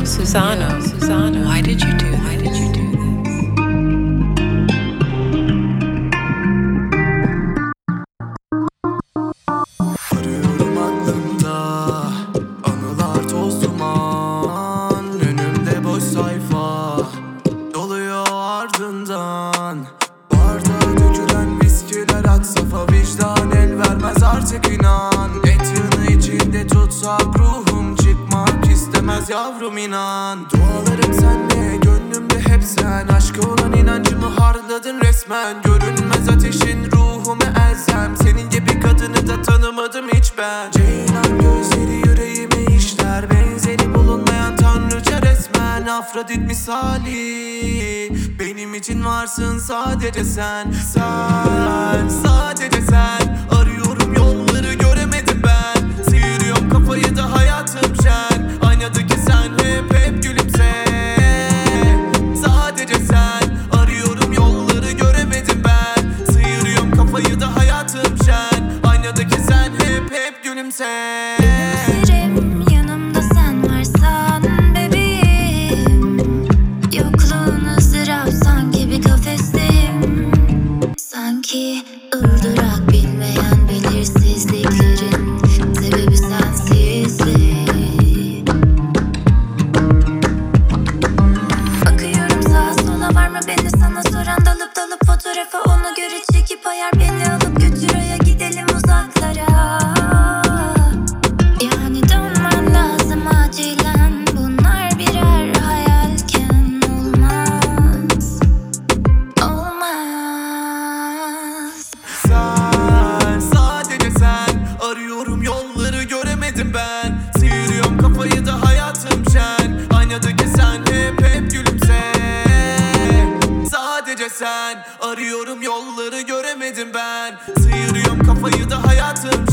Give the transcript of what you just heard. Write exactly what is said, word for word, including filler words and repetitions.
Susano, Susano, why did you do, why did you do this? Arıyorum aklımda, anılar toz duman. Önümde boş sayfa, doluyor ardından. Bardağa dökülen viskiler ak safa, vicdan el vermez artık inan. Et yanı içinde tutsak ruhum çıkmak istemez yavrum inan. Dualarım senle, gönlümde hep sen. Aşka olan inancımı harladın resmen. Görünmez ateşin ruhumu elzem. Senin gibi kadını da tanımadım hiç ben. Ceylan gözleri yüreğime işler. Benzeri bulunmayan tanrıça resmen. Afrodit misali, benim için varsın sadece sen. Sen, sadece sen. Arıyorum yolları göremedim ben. Sıyırıyorum kafayı da hayatım şen. Aynadaki sen hep hep gülümse. Sadece sen. Arıyorum yolları göremedim ben. Sıyırıyorum kafayı da hayatım şen. Aynadaki sen hep hep gülümse. Bilirim yanımda sen varsan bebeğim. Yokluğun ızdırap, sanki bir kafesteyim. Sanki ırdırak bilmeyen belirsizliklerin sebebi sensizlik. Bakıyorum sağa sola, var mı beni sana soran? Dalıp dalıp fotoğrafı ona göre çekip ayar. Beni alıp götür aya, gidelim uzaklara. Yani dönmen lazım acilen. Bunlar birer hayalken olmaz, olmaz. Sen, sadece sen. Arıyorum yolları göremedim ben. Sıyırıyorum kafayı da hayatım şen. Aynadaki sen hep hep gülümse. Sadece sen. Arıyorum yolları göremedim ben. Sıyırıyorum kafayı da hayatım